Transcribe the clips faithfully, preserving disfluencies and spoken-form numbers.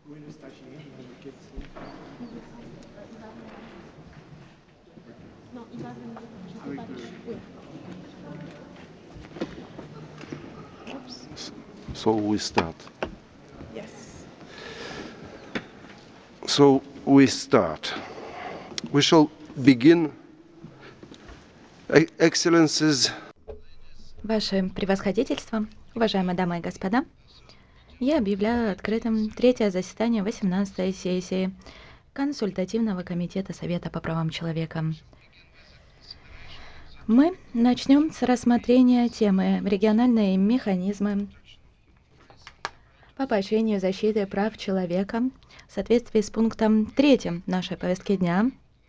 So we start. Yes. So we start. We shall begin. Excellencies. Ваше превосходительство, уважаемые дамы и господа, я объявляю открытым третье заседание восемнадцатой сессии Консультативного комитета Совета по правам человека. Мы начнем с рассмотрения темы «Региональные механизмы по поощрению защиты прав человека» в соответствии с пунктом третьим нашей повестки дня.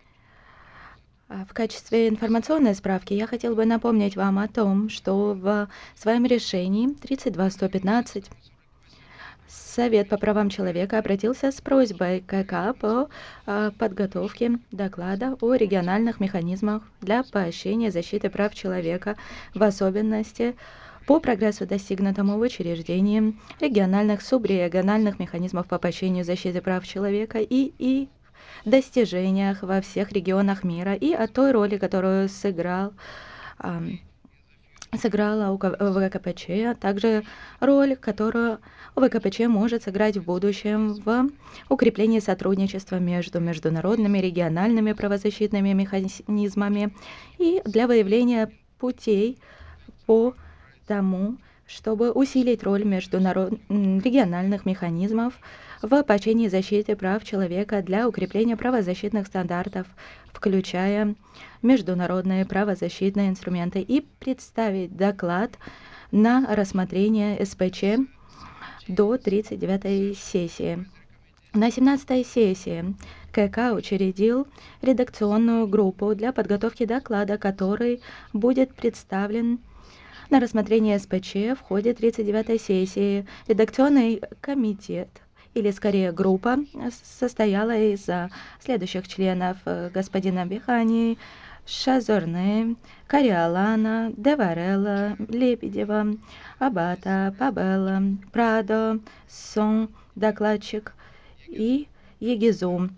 В качестве информационной справки я хотел бы напомнить вам о том, что в своем решении тридцать два сто пятнадцать Совет по правам человека обратился с просьбой к КК по а, подготовке доклада о региональных механизмах для поощрения защиты прав человека, в особенности по прогрессу, достигнутому в учреждении региональных, субрегиональных механизмов по поощрению защиты прав человека и, и достижениях во всех регионах мира, и о той роли, которую сыграл а, сыграла у ВКПЧ, а также роль, которую ВКПЧ может сыграть в будущем в укреплении сотрудничества между международными региональными правозащитными механизмами и для выявления путей по тому, чтобы усилить роль международ... региональных механизмов в поощрении защиты прав человека для укрепления правозащитных стандартов, включая международные правозащитные инструменты, и представить доклад на рассмотрение СПЧ до тридцать девятой сессии. На семнадцатой сессии КК учредил редакционную группу для подготовки доклада, который будет представлен на рассмотрение СПЧ в ходе тридцать девятой сессии. Редакционный комитет, или скорее группа, состояла из следующих членов: господина Бихани, Шазорне, Кариолана, Деварелла, Лебедева, Абата, Пабелла, Прадо, Сон, докладчик, и Егизу.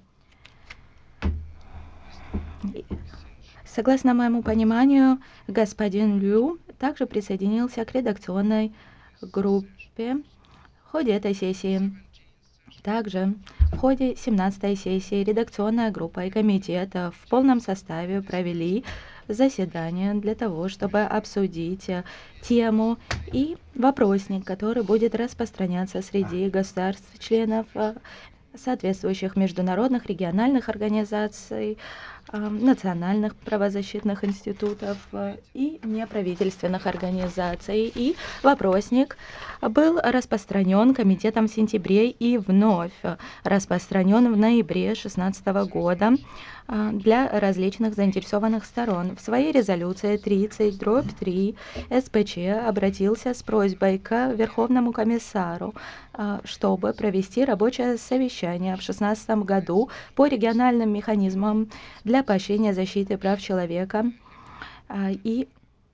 Согласно моему пониманию, господин Лю также присоединился к редакционной группе в ходе этой сессии. Также в ходе семнадцатой сессии редакционная группа и комитет в полном составе провели заседание для того, чтобы обсудить тему и вопросник, который будет распространяться среди государств-членов соответствующих международных региональных организаций, национальных правозащитных институтов и неправительственных организаций. И вопросник был распространен комитетом в сентябре и вновь распространен в ноябре две тысячи шестнадцатого года для различных заинтересованных сторон. В своей резолюции тридцать дробь три СПЧ обратился с просьбой к Верховному комиссару, чтобы провести рабочее совещание в две тысячи шестнадцатом году по региональным механизмам для поощрения защиты прав человека и,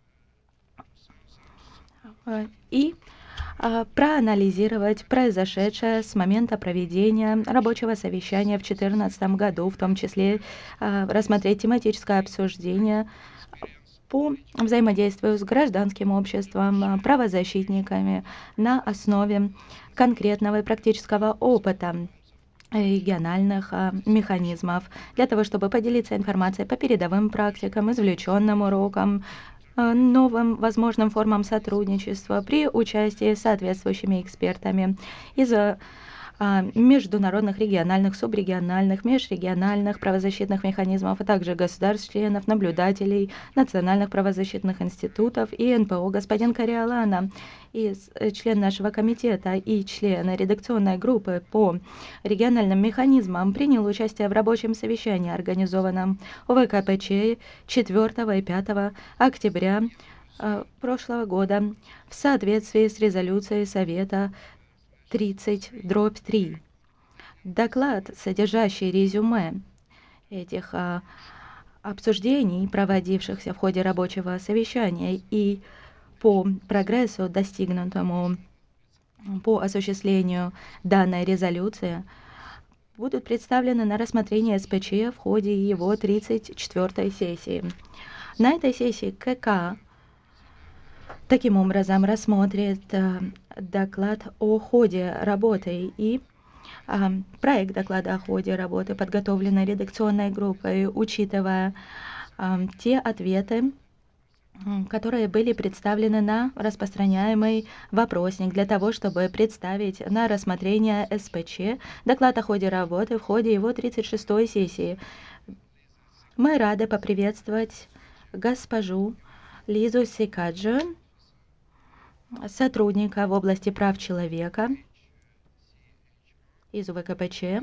и проанализировать произошедшее с момента проведения рабочего совещания в две тысячи четырнадцатом году, в том числе рассмотреть тематическое обсуждение по взаимодействию с гражданским обществом, правозащитниками на основе конкретного и практического опыта региональных механизмов, для того, чтобы поделиться информацией по передовым практикам, извлеченным урокам, новым возможным формам сотрудничества при участии соответствующими экспертами из международных, региональных, субрегиональных, межрегиональных правозащитных механизмов, а также государств-членов, наблюдателей, национальных правозащитных институтов и эн пэ о. Господин Кариолана, член нашего комитета и член редакционной группы по региональным механизмам, принял участие в рабочем совещании, организованном ОВКПЧ четвёртого и пятого октября прошлого года в соответствии с резолюцией Совета тридцать дробь три. Доклад, содержащий резюме этих а, обсуждений, проводившихся в ходе рабочего совещания, и по прогрессу, достигнутому по осуществлению данной резолюции будут представлены на рассмотрение СПЧ в ходе его тридцать четвёртой сессии. На этой сессии КК таким образом рассмотрит э, доклад о ходе работы и э, проект доклада о ходе работы, подготовленный редакционной группой, учитывая э, те ответы, которые были представлены на распространяемый вопросник для того, чтобы представить на рассмотрение СПЧ доклад о ходе работы в ходе его тридцать шестой сессии. Мы рады поприветствовать госпожу Лизу Сикаджо, сотрудника в области прав человека из УВКПЧ,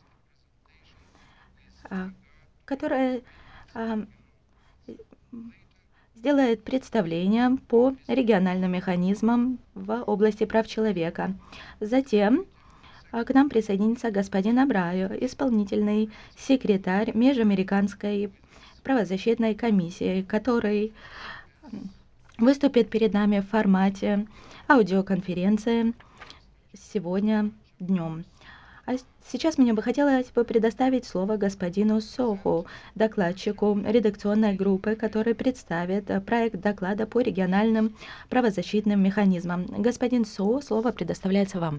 которая сделает представление по региональным механизмам в области прав человека. Затем к нам присоединится господин Абраю, исполнительный секретарь Межамериканской правозащитной комиссии, который выступит перед нами в формате аудиоконференции сегодня днем. А сейчас мне бы хотелось бы предоставить слово господину Соху, докладчику редакционной группы, который представит проект доклада по региональным правозащитным механизмам. Господин Со, слово предоставляется вам.